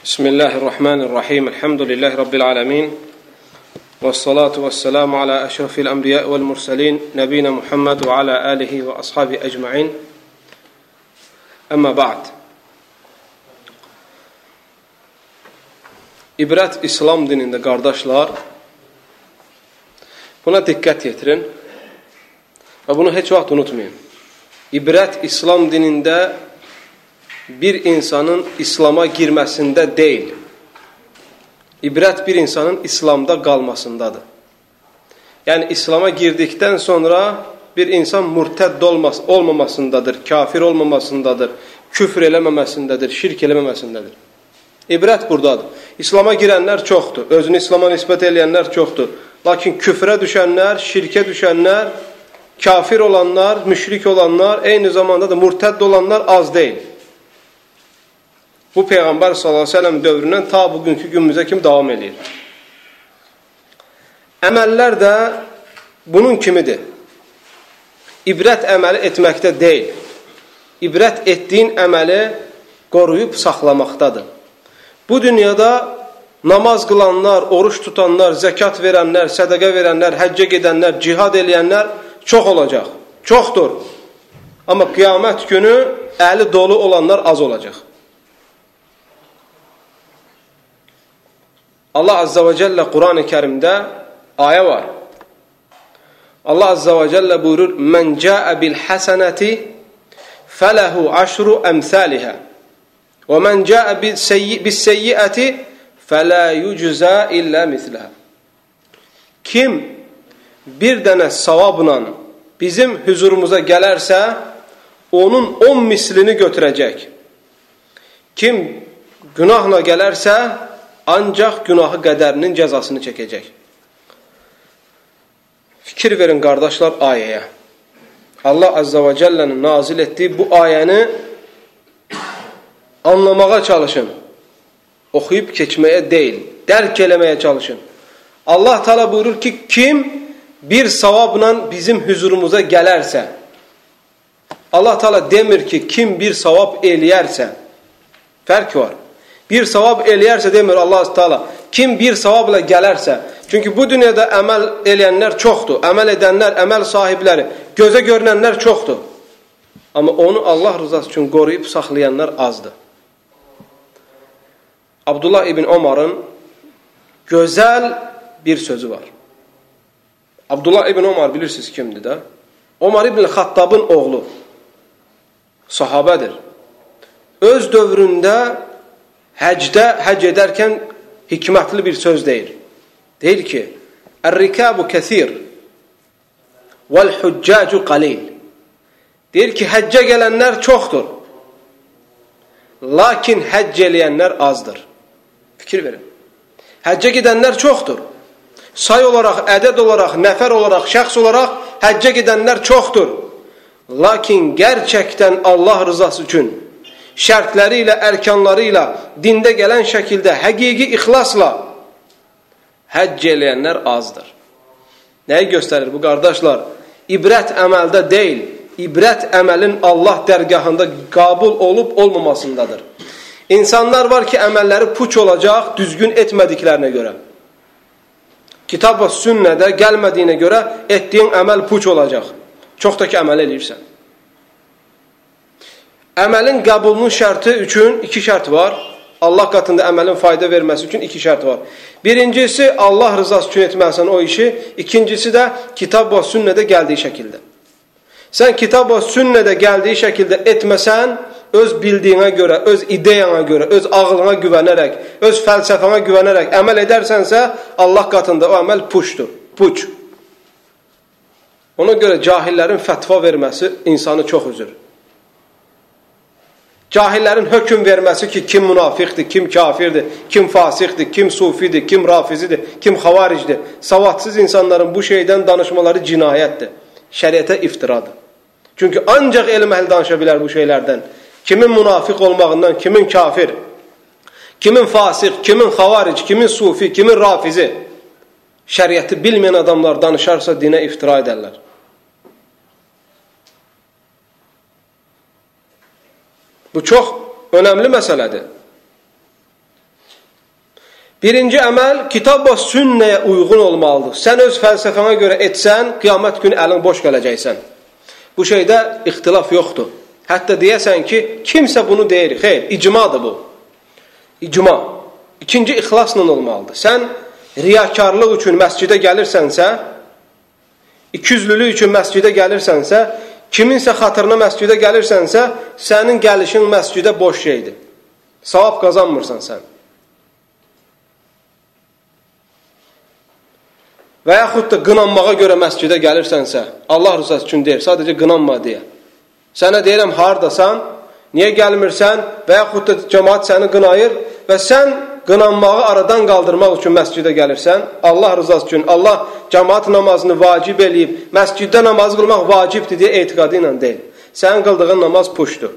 Bismillahirrahmanirrahim. Elhamdülillahi Rabbil alemin. Vessalatu vesselamu ala eşrafil enbiya vel mursalin. Nebina Muhammed ve ala alihi ve ashabi ecma'in. Amma ba'd. İbrət İslam dinində qardaşlar, buna diqqət yetirin və bunu heç vaxt unutmayın. İbrət İslam dinində bir insanın İslama girməsində deyil. İbrət bir insanın İslamda qalmasındadır. Yəni, İslama girdikdən sonra bir insan murtədd olmamasındadır, kafir olmamasındadır, küfr eləməməsindədir, şirk eləməməsindədir. İbrət buradadır. İslama girənlər çoxdur, özünü İslama nisbət eləyənlər çoxdur. Lakin küfrə düşənlər, şirkə düşənlər, kafir olanlar, müşrik olanlar, eyni zamanda da murtədd olanlar az deyil. Bu Peyğəmbər s.ə.v dövründən ta bugünkü günümüzə kimi davam edir. Əməllər də bunun kimidir. İbrət əməli etməkdə deyil. İbrət etdiyin əməli qoruyub saxlamaqdadır. Bu dünyada namaz qılanlar, oruç tutanlar, zəkat verənlər, sədəqə verənlər, həccə gedənlər, cihad eləyənlər çox olacaq. Çoxdur. Amma qiyamət günü əli dolu olanlar az olacaq. Allah Azza və Cəllə Quran-ı Kərimdə ayə var. Allah Azza və Cəllə buyurur: "Mən cəə bil həsənəti fələhu əşru əmsəlihə və mən cəə bis seyyiəti fələ yuczə illə misləhə." Kim bir dənə savabla bizim huzurumuza gələrsə, onun 10 mislini götürəcək. Kim günahla gələrsə, ancaq günahı qədərinin cəzasını çəkəcək. Fikir verin qardaşlar ayəyə. Allah Azza və Cəllənin nazil etdiyi bu ayəni anlamağa çalışın. Oxuyub keçməyə deyil, dərk eləməyə çalışın. Allah Teala buyurur ki, kim bir savabla bizim huzurumuza gələrsə, Allah Teala demir ki, kim bir savab eləyərsə, fərq var. Bir savab eləyərsə demir Allah Teala. Kim bir savabla gələrsə. Çünki bu dünyada əməl eləyənlər çoxdur. Əməl edənlər, əməl sahibləri, gözə görünənlər çoxdur. Amma onu Allah rızası üçün qoruyub saxlayanlar azdır. Abdullah ibn Omar'ın gözəl bir sözü var. Abdullah ibn Omar bilirsiniz kimdir də? Omar ibn Xattabın oğlu. Sahabədir. Öz dövründə həc edərkən hikmətli bir söz deyir. Deyir ki, "Ər-rikabu kəsir vəl-huccacu qalil." Deyir ki, həccə gələnlər çoxdur. Lakin həcc eləyənlər azdır. Fikir verin. Həccə gedənlər çoxdur. Say olaraq, ədəd olaraq, nəfər olaraq, şəxs olaraq həccə gedənlər çoxdur. Lakin gerçəkdən Allah rızası üçün şərtləri ilə, ərkanları ilə dində gələn şəkildə, həqiqi ixlasla həcc eləyənlər azdır. Nəyi göstərir bu qardaşlar? İbrət əməldə deyil, İbrət əməlin Allah dərgahında qabul olub olmamasındadır. İnsanlar var ki, əməlləri puç olacaq, düzgün etmədiklərinə görə. Kitab və sünnədə gəlmədiyinə görə etdiyin əməl puç olacaq. Çox da ki, əməl eləyirsən. Əməlin qəbulunun şərti üçün 2 şərt var. Allah qatında əməlin fayda verməsi üçün 2 şərt var. Birincisi, Allah rızası üçün etməlisən o işi. İkincisi də kitab və sünnədə gəldiyi şəkildə. Sən kitab və sünnədə gəldiyi şəkildə etməsən, öz bildiyinə görə, öz ideyana görə, öz ağlına güvənərək, öz fəlsəfana güvənərək əməl edərsənsə, Allah qatında o əməl puçdur. Puç. Ona görə cahillərin fətva verməsi insanı çox üzür. Cahillərin hökm verməsi ki, kim münafiqdir, kim kafirdir, kim fasiqdir, kim sufidir, kim rafizidir, kim xavaricdir. Savadsız insanların bu şeydən danışmaları cinayətdir. Şəriətə iftiradır. Çünki ancaq elm əhli danışa bilər bu şeylərdən. Kimin münafiq olmağından, kimin kafir, kimin fasiq, kimin xavaric, kimin sufi, kimin rafizi. Şəriəti bilməyən adamlar danışarsa dinə iftira edərlər. Bu çox önəmli məsələdir. Birinci əməl kitab və sünnəyə uyğun olmalıdır. Sən öz fəlsəfənə görə etsən, qiyamət günü əlin boş gələcəksən. Bu şeydə ixtilaf yoxdur. Hətta deyəsən ki, kimsə bunu deyir. Xeyr, icmadır bu. İcma. İkinci, ixlasla olmalıdır. Sən riyakarlıq üçün məscidə gəlirsənsə, ikiyüzlülük üçün məscidə gəlirsənsə, kiminsə xatırına məscidə gəlirsənsə, sənin gəlişin məscidə boş şeydir. Savab qazanmırsan sən. Və yaxud da qınanmağa görə məscidə gəlirsənsə, Allah rızası üçün deyir, sadəcə qınanma deyə. Sənə deyirəm, haradasan, niyə gəlmirsən və yaxud da cəmaat səni qınayır və sən qınanmağı aradan qaldırmaq üçün məscidə gəlirsən, Allah rızası üçün, Allah cəmaat namazını vacib eləyib, məsciddə namaz qılmaq vacibdir deyə etiqadı ilə deyil. Sənin qıldığın namaz puşdur.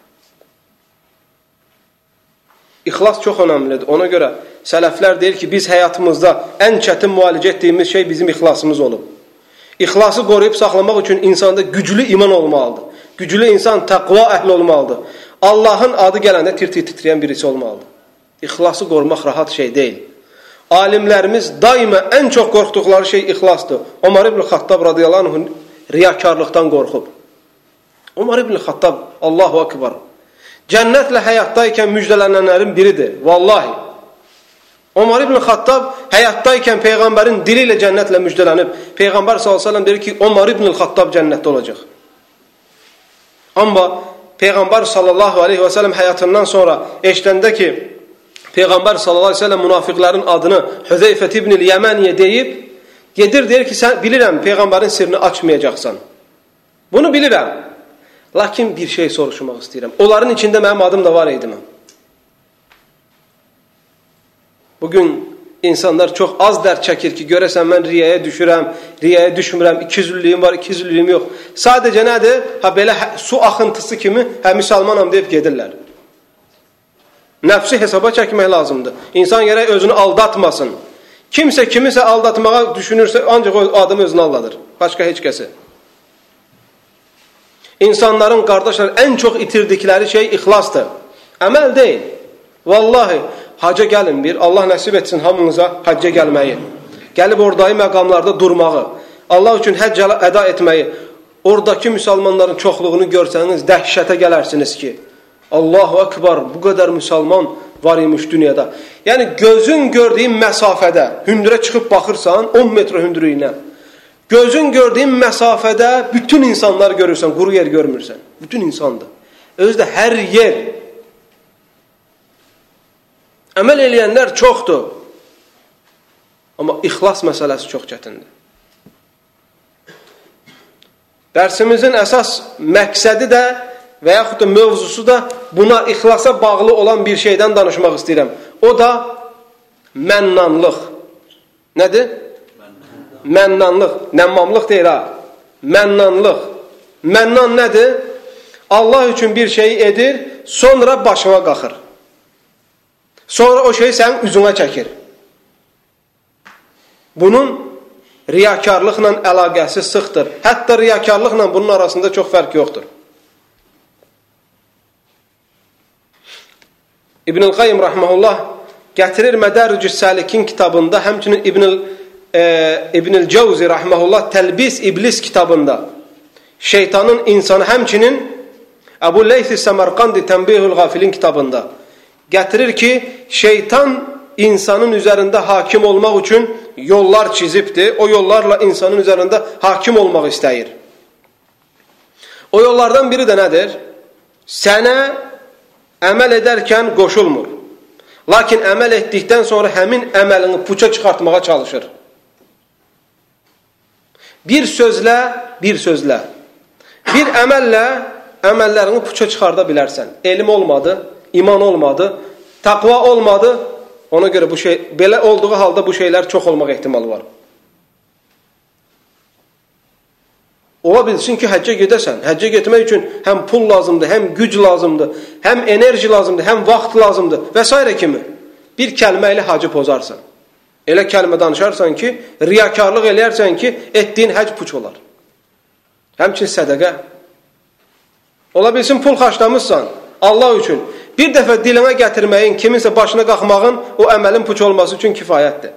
İxlas çox önəmlidir. Ona görə sələflər deyir ki, biz həyatımızda ən çətin müalicə etdiyimiz şey bizim ixlasımız olub. İxlası qoruyub saxlamaq üçün insanda güclü iman olmalıdır. Güclü insan təqva əhli olmalıdır. Allahın adı gələndə tir-tir titrəyən birisi olmalıdır. İxlası qorumaq rahat şey deyil. Alimlərimiz daima ən çox qorxduqları şey ixlasdır. Ömər ibn Xattab radiyallahu anh riyakarlıqdan qorxub. Ömər ibn Xattab, Allahu akbar, cənnətlə həyatdaykən müjdələnənlərin biridir. Vallahi. Ömər ibn Xattab həyatdaykən Peyğəmbərin dili ilə cənnətlə müjdələnib. Peyğəmbər s.ə.v deyir ki, Ömər ibn Xattab cənnətdə olacaq. Amma Peyğəmbər s.ə.v həyatından sonra eşitəndə ki, Peyğəmbər s.ə.v münafiqlərin adını Hüzeyfət ibn-i Yəməniyə deyib, gedir deyir ki, sən bilirəm Peyğəmbərin sirrini açmayacaqsan. Bunu bilirəm. Lakin bir şey soruşmaq istəyirəm. Onların içində mənim adım da var idi mi? Bugün insanlar çox az dərd çəkir ki, görəsən mən riyaya düşürəm, riyaya düşmürəm, ikiyüzlülüyüm var, ikiyüzlülüyüm yox. Sadəcə nədir? Belə su axıntısı kimi müsəlmanam deyib gedirlər. Nəfsi hesaba çəkmək lazımdır. İnsan gərək özünü aldatmasın. Kimsə kimisə aldatmağa düşünürsə, ancaq o adam özünü aldadır. Başqa heç kəsi. İnsanların, qardaşlar, ən çox itirdikləri şey ixlasdır. Əməl deyil. Vallahi, hacca gəlin bir, Allah nəsib etsin hamınıza hacca gəlməyi. Gəlib oradakı məqamlarda durmağı. Allah üçün həcc əda etməyi. Oradakı müsəlmanların çoxluğunu görsəniz, dəhşətə gələrsiniz ki, Allahu Akbar, bu qədər müsəlman var imiş dünyada. Yəni, gözün gördüyün məsafədə, hündürə çıxıb baxırsan, 10 metr hündürlüyünə. Gözün gördüyün məsafədə bütün insanlar görürsən, quru yer görmürsən. Bütün insandır. Özü də hər yer. Əməl eləyənlər çoxdur. Amma ixlas məsələsi çox çətindir. Dərsimizin əsas məqsədi də və yaxud da mövzusu da buna ixlasa bağlı olan bir şeydən danışmaq istəyirəm. O da mənnanlıq. Nədir? Mənnanlıq. Nəmmamlıq deyil ha. Mənnanlıq. Mənnan nədir? Allah üçün bir şeyi edir, sonra başına qalxır. Sonra o şey sənin üzünə çəkir. Bunun riyakarlıqla əlaqəsi sıxdır. Hətta riyakarlıqla bunun arasında çox fərq yoxdur. İbn-i Qayyim rahmehullah gətirir Mədərrücü Səlikin kitabında, həmçinin İbn-i Cəvzi rahmehullah Təlbis İblis kitabında şeytanın insanı, həmçinin Əbu Leyth-i Səmərqandi Tənbihül Qafilin kitabında gətirir ki, şeytan insanın üzərində hakim olmaq üçün yollar çizibdir. O yollarla insanın üzərində hakim olmaq istəyir. O yollardan biri də nədir? Sənə əməl edərkən qoşulmur. Lakin əməl etdikdən sonra həmin əməlini puça çıxartmağa çalışır. Bir sözlə, bir əməllə əməllərini puça çıxarda bilərsən. Elm olmadı, iman olmadı, taqva olmadı. Ona görə bu şey, belə olduğu halda bu şeylər çox olmaq ehtimalı var. Ola bilsin ki, həccə gedəsən. Həccə getmək üçün həm pul lazımdır, həm güc lazımdır, həm enerji lazımdır, həm vaxt lazımdır və s. kimi. Bir kəlmə ilə hacı pozarsan. Elə kəlmə danışarsan ki, riyakarlıq eləyərsən ki, etdiyin həcc puç olar. Həmçin sədəqə. Ola bilsin pul xərcləmişsən Allah üçün. Bir dəfə dilinə gətirməyin, kiminsə başına qalxmağın o əməlin puç olması üçün kifayətdir.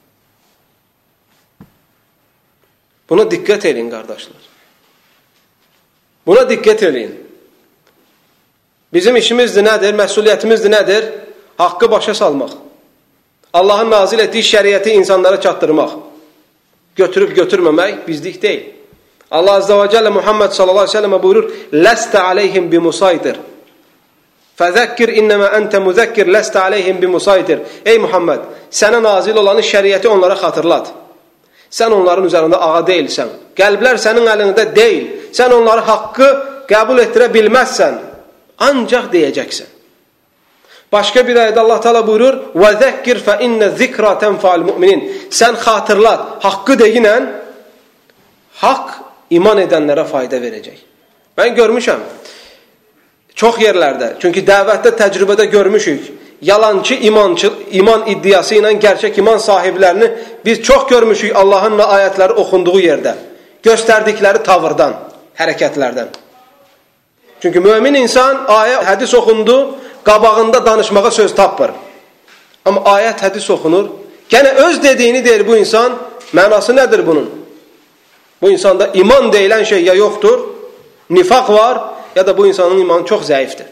Buna diqqət edin, qardaşlar. Buna diqqət edin. Bizim işimizdir nədir? Məsuliyyətimizdir nədir? Haqqı başa salmaq. Allahın nazil etdiyi şəriəti insanlara çatdırmaq. Götürüb götürməmək bizlik deyil. Allah Azze ve Celle Muhammed sallallahu aleyhi ve sellem buyurur: "Leste aleyhim bimusaytir. Fəzəkkir innəmə əntə müzəkkir leste aleyhim bimusaytir." Ey Muhammed, sənə nazil olanı şəriəti onlara xatırlat. Sən onların üzərində ağa deyilsən. Qəlblər sənin əlində deyil. Sən onları haqqı qəbul etdirə bilməzsən. Ancaq deyəcəksən. Başqa bir ayədə Allah Teala buyurur: "Və zəkkir fe inne zikra tenfa'ul mu'minin." Sən xatırlat, haqqı deyinən haqq iman edənlərə fayda verəcək. Mən görmüşəm çox yerlərdə, çünki dəvətdə, təcrübədə görmüşük. Yalancı iman iddiası ilə gerçək iman sahiblərini biz çox görmüşük Allahın ayətləri oxunduğu yerdə. Göstərdikləri tavırdan, hərəkətlərdən. Çünki mümin insan ayə, hədis oxundu, qabağında danışmağa söz tapmır. Amma ayət, hədis oxunur. Gənə öz dediyini deyir bu insan. Mənası nədir bunun? Bu insanda iman deyilən şey ya yoxdur, nifaq var, ya da bu insanın imanı çox zəifdir.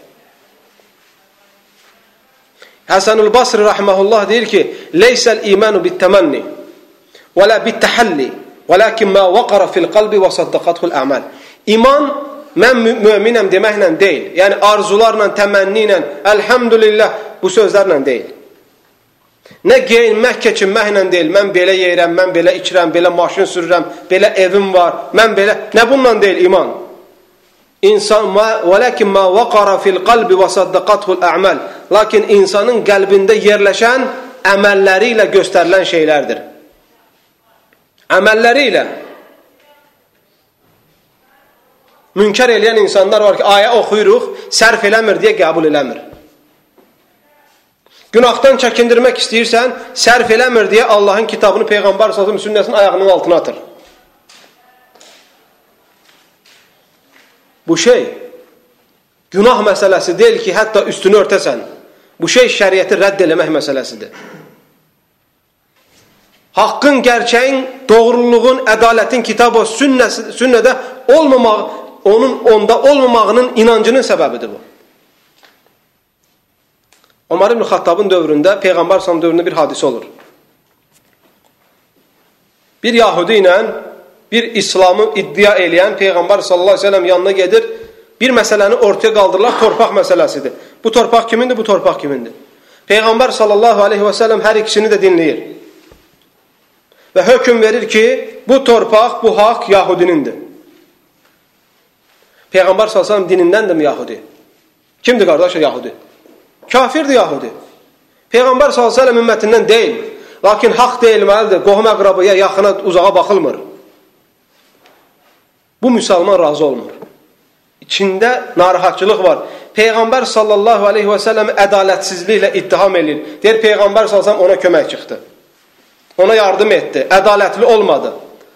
Həsən-ül Basri rahmehullah deyir ki: "Leysel imanu bit-temanni və la bit-tahalli, velakin ma vaqara fil-qalbi və saddaqathu'l a'mal." İman mən möminəm deməklə deyil. Yəni arzularla, təmənni ilə, elhamdülillah bu sözlərlə deyil. Nə geyinmək, keçinməklə deyil. Mən belə yeyirəm, mən belə içirəm, belə maşın sürürəm, belə evim var. Mən belə, nə bununla deyil iman. İnsan velakin ma vaqara fil-qalbi və saddaqathu'l a'mal. Lakin insanın qəlbində yerləşən əməlləri ilə göstərilən şeylərdir. Əməlləri ilə münkar eləyən insanlar var ki, ayə oxuyuruq, sərf eləmir deyə qəbul eləmir. Günahdan çəkindirmək istəyirsən, sərf eləmir deyə Allahın kitabını, Peyğəmbər sallallahu əleyhi və səlləm sünnəsinin ayağının altına atır. Bu şey günah məsələsi deyil ki, hətta üstünü örtəsən. Bu şey şəriəti rədd eləmək məsələsidir. Haqqın, gerçəyin, doğruluğun, ədalətin kitabı, sünnədə olmamaq, onun onda olmamağının inancının səbəbidir bu. Ömər ibn Xattabın dövründə, Peyğəmbər sallallahu dövründə bir hadisə olur. Bir Yahudi ilə bir İslamı iddia eləyən Peyğəmbər sallallahu aleyhi ve sellem yanına gedir, bir məsələni ortaya qaldırırlar, torpaq məsələsidir. Bu torpaq kimindir, bu torpaq kimindir? Peyğəmbər sallallahu aleyhi ve sellem hər ikisini də dinləyir. Və hökm verir ki, bu torpaq, bu haqq Yahudinindir. Peyğəmbər sallallahu aleyhi ve sellem dinindən mi Yahudi? Kimdir qardaşlar Yahudi? Kafirdir Yahudi. Peyğəmbər sallallahu aleyhi ve sellem ümmətindən deyil. Lakin haqq deyilməlidir. Qohum əqrabaya, yaxına, uzağa baxılmır. Bu müsəlman razı olmur. İçində narahatçılıq var. Peyğəmbər sallallahu aleyhi ve sellem ədalətsizliklə ittiham edir. Deyir, Peyğəmbər sallallahu aleyhi ve sellem ona kömək çıxdı. Ona yardım etdi. Ədalətli olmadı.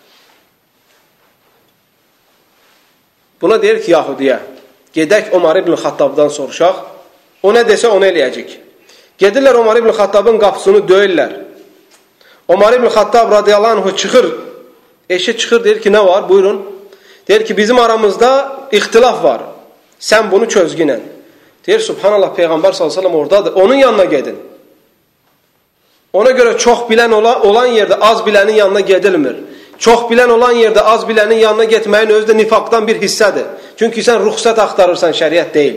Buna deyir ki, Yahudiyə, gedək Ömər ibn Xattabdan soruşaq. O nə desə onu eləyəcək. Gedirlər Ömər ibn Xattabın qapısını döyürlər. Ömər ibn Xattab radiyallahu anh çıxır. Eşi çıxır, deyir ki, nə var? Buyurun. Deyir ki, bizim aramızda ixtilaf var. Sən bunu çözgünən. Deyir, subhanallah, Peyğəmbər sallallahu aleyhi ve sellem oradadır. Onun yanına gedin. Ona görə çox bilən olan yerdə az bilənin yanına gedilmir. Çox bilən olan yerdə az bilənin yanına getməyin özü də nifaqdan bir hissədir. Çünki sən ruxsat axtarırsan, şəriət deyil.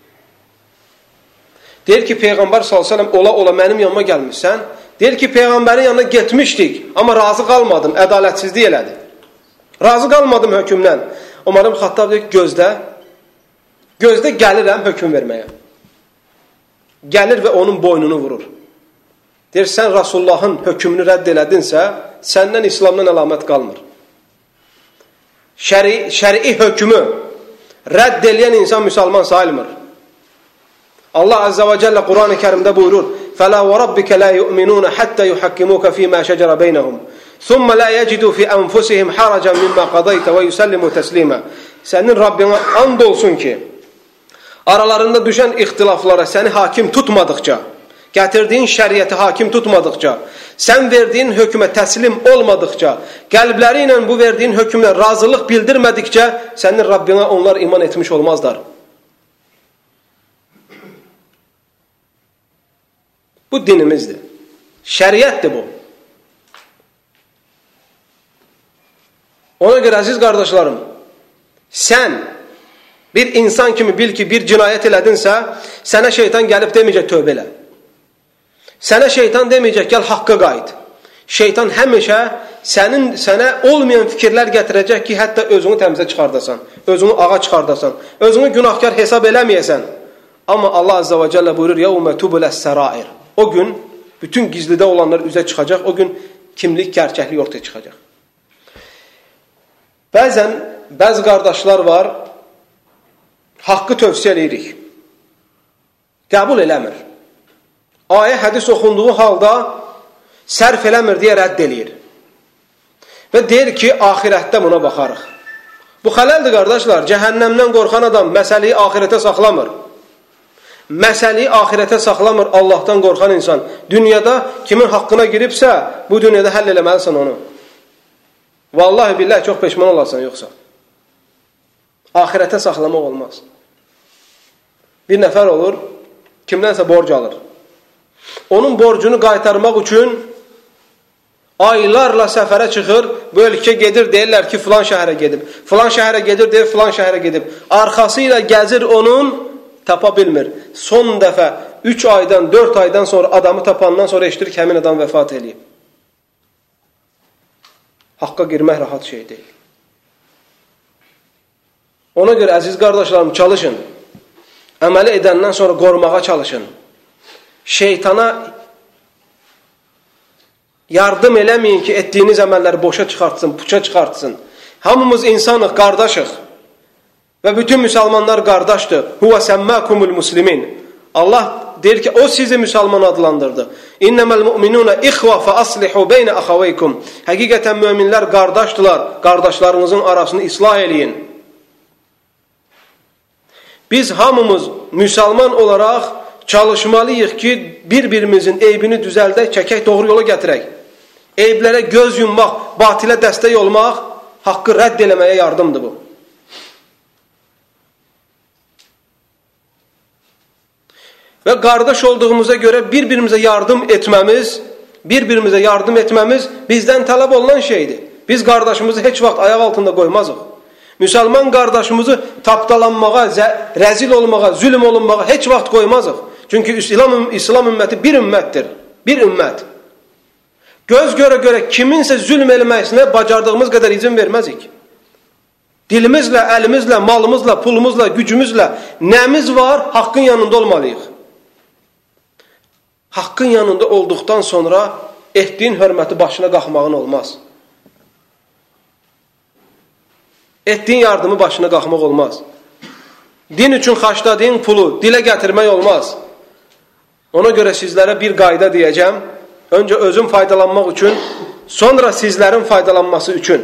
Deyir ki, Peyğəmbər sallallahu aleyhi ve sellem ola mənim yanıma gəlmişsən. Deyir ki, Peyğəmbərin yanına getmişdik, amma razı qalmadım, ədalətsizlik elədi. Razı qalmadım hökmdən. Ömər ibn Xattab deyir ki, gözdə gəlirəm hökm verməyə. Gəlir və onun boynunu vurur. Deyir, sən Rasulullahın hökmünü rədd elədinsə, səndən İslamdan əlamət qalmır. Şəri hökmü rədd eləyən insan müsəlman sayılmır. Allah Azze ve Celle Kur'an-ı Kerim'de buyurur: فَلَا وَرَبِّكَ لَا يُؤْمِنُونَ حَتَّى يُحَكِّمُوكَ فِي مَا شَجَرَ بَيْنَهُمْ ثُمَّ لَا يَجِدُوا فِي أَنْفُسِهِمْ حَرَجًا مِمَّا قَضَيْتَ وَيُسَلِّمُوا تَسْلِيمًا. Senin Rabbine and olsun ki aralarında düşən ixtilaflara səni hakim tutmadıqca, gətirdiyin şəriəti hakim tutmadıqca, sən verdiyin hökmə təslim olmadıqca, qəlbləri ilə bu verdiyin hökmlə razılıq bildirmədikcə, sənin Rabbinə onlar iman etmiş olmazlar. Bu dinimizdir. Şəriətdir bu. Ona görə əziz qardaşlarım, sən bir insan kimi bil ki, bir cinayət elədinsə, sənə şeytan gəlib deməyəcək tövbə elə. Sənə şeytan deməyəcək, gəl haqqa qayıt. Şeytan həmişə sənə olmayan fikirlər gətirəcək ki, hətta özünü təmizə çıxardasan, özünü ağa çıxardasan, özünü günahkar hesab eləməyəsən. Amma Allah Azza və Cəllə buyurur, يَوْمَ تُبُلَ السَّرَائِرِ. O gün bütün gizlidə olanlar üzə çıxacaq, o gün kimlik, gerçəklik ortaya çıxacaq. Bəzi qardaşlar var, haqqı tövsiyə edirik. Qəbul eləmir. Ayə, hədis oxunduğu halda sərf eləmir deyə rədd eləyir. Və deyir ki, axirətdə buna baxarıq. Bu xələldir qardaşlar. Cəhənnəmdən qorxan adam məsələyi axirətə saxlamır. Məsələyi axirətə saxlamır Allahdan qorxan insan. Dünyada kimin haqqına giribsə, bu dünyada həll eləməlisən onu. Vallahi billahi çox peşman olarsan yoxsa. Axirətə saxlamaq olmaz. Bir nəfər olur, kimdənsə borc alır. Onun borcunu qaytarmaq üçün aylarla səfərə çıxır, bu ölkə gedir, deyirlər ki, filan şəhərə gedib. Filan şəhərə gedir, deyir, filan şəhərə gedib. Arxası ilə gəzir onun, tapa bilmir. Son dəfə 3 aydan, 4 aydan sonra adamı tapandan sonra eşidir ki, həmin adam vəfat eləyib. Haqqa girmək rahat şey deyil. Ona görə əziz qardaşlarım, çalışın. Əməli edəndən sonra qorumağa çalışın. Şeytana yardım eləməyin ki, etdiyiniz əməlləri boşa çıxartsın, puça çıxartsın. Hamımız insanıq, qardaşıq. Və bütün müsəlmanlar qardaşdır. Huvə səmməkumul muslimin. Allah deyir ki, o sizi müsəlman adlandırdı. İnnəməl mu'minunə ixva fə aslihu beynə axavaykum. Həqiqətən müminlər qardaşdılar. Qardaşlarınızın arasını islah eləyin. Biz hamımız müsəlman olaraq çalışmalıyıq ki, bir-birimizin eybini düzəldək, çəkək, doğru yola gətirək. Eyblərə göz yummaq, batilə dəstək olmaq, haqqı rədd eləməyə yardımdır bu. Və qardaş olduğumuza görə bir-birimizə yardım etməmiz bizdən tələb olunan şeydir. Biz qardaşımızı heç vaxt ayaq altında qoymazıq. Müsəlman qardaşımızı tapdalanmağa, rəzil olmağa, zülm olunmağa heç vaxt qoymazıq. Çünki İslam ümməti bir ümmətdir. Bir ümmət. Göz görə kiminsə zülm eləməsinə bacardığımız qədər izin verməzik. Dilimizlə, əlimizlə, malımızla, pulumuzla, gücümüzlə nəmiz var, haqqın yanında olmalıyıq. Haqqın yanında olduqdan sonra etdiyin hörməti başına qalxmağın olmaz. Etdiyin yardımı başına qalxmaq olmaz. Din üçün xərclədiyin pulu dilə gətirmək olmaz. Ona görə sizlərə bir qayda deyəcəm. Öncə özüm faydalanmaq üçün, sonra sizlərin faydalanması üçün.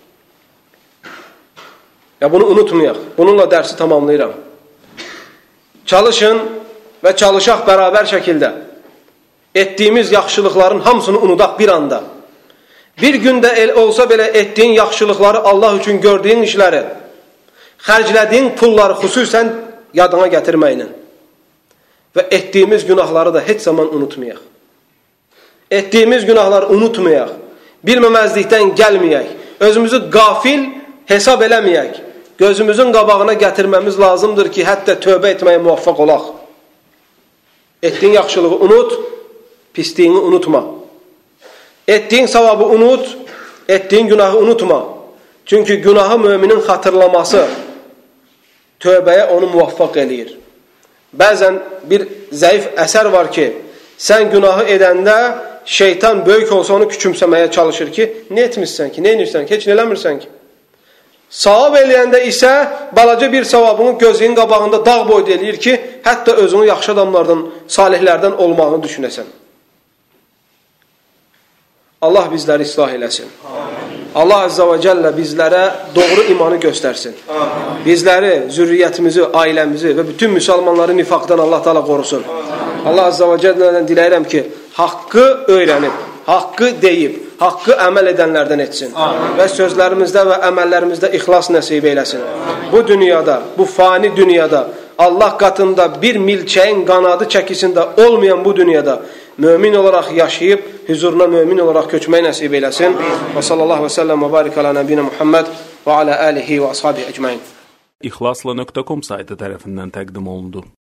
Ya bunu unutmayaq. Bununla dərsi tamamlayıram. Çalışın və çalışaq bərabər şəkildə. Etdiyimiz yaxşılıqların hamısını unudaq bir anda. Bir gündə olsa belə etdiyin yaxşılıqları, Allah üçün gördüyün işləri, xərclədiyin pulları xüsusən yadına gətirməklə. Və etdiyimiz günahları da heç zaman unutmayaq. Etdiyimiz günahları unutmayaq. Bilməməzlikdən gəlməyək. Özümüzü qafil hesab eləməyək. Gözümüzün qabağına gətirməmiz lazımdır ki, hətta tövbə etməyə muvaffaq olaq. Etdiyin yaxşılığı unut, pisliyini unutma. Etdiyin savabı unut, etdiyin günahı unutma. Çünki günahı müminin xatırlaması tövbəyə onu muvaffaq eləyir. Bəzən bir zəif əsər var ki, sən günahı edəndə şeytan böyük olsa onu küçümsəməyə çalışır ki, nə etmişsən ki, nə edirsən ki, heç nə eləmirsən ki. Savab eləyəndə isə balaca bir savabını gözünün qabağında dağ boyda eləyir ki, hətta özünü yaxşı adamlardan, salihlərdən olmağını düşünəsən. Allah bizləri islah eləsin. Amin. Allah Azza və Cəllə bizlərə doğru imanı göstərsin. Bizləri, zürriyyətimizi, ailəmizi və bütün müsəlmanları nifaqdan Allah Teala qorusun. Allah Azza və Cəllədən diləyirəm ki, haqqı öyrənib, haqqı deyib, haqqı əməl edənlərdən etsin. Və sözlərimizdə və əməllərimizdə ixlas nəsib eyləsin. Bu dünyada, bu fani dünyada, Allah qatında bir milçəyin qanadı çəkisində olmayan bu dünyada mömin olaraq yaşayıb, huzuruna mömin olaraq köçməyi nəsib eyləsin. Və sallallahu və səlləm və barik alə nəbiyyə Muhammed və alə alihi və ashabihi əcmain. İxlasla.com saytı tərəfindən təqdim olundu.